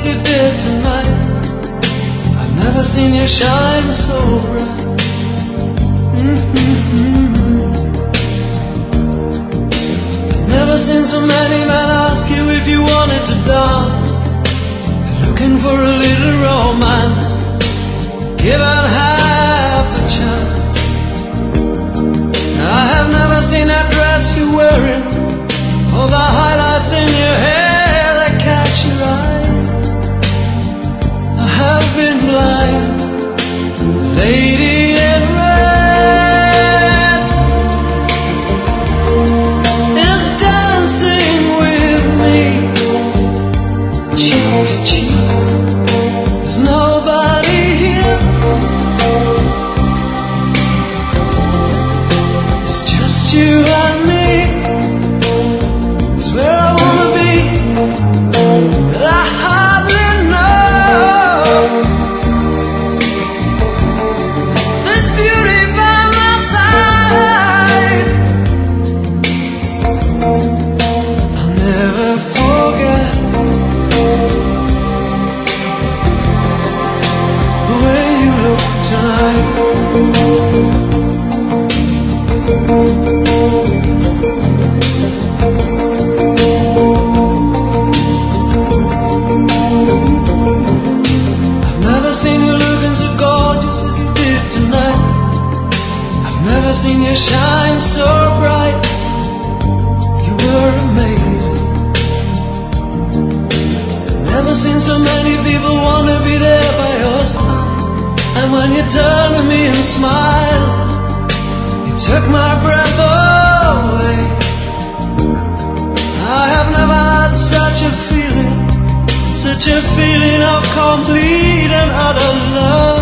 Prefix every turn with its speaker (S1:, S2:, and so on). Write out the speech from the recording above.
S1: as you did tonight. I've never seen you shine so bright. Never seen so many men ask you if you wanted to dance. They're looking for a little romance, given half a chance. I have never seen that dress you're wearing, or the highlights in your hair that catch your eye. I have been blind, lady in red is dancing with me, cheek to cheek. There's nobody here, it's just you and me. It's where I wanna be, but I hardly know. This beauty by my side, I'll never forget the way you look tonight. I've never seen you looking so gorgeous as you did tonight. I've never seen you shine so bright. You were amazing. Never seen so many people want to be there by your side. And when you turned to me and smiled, you took my breath away. I have never had such a feeling of complete and utter love.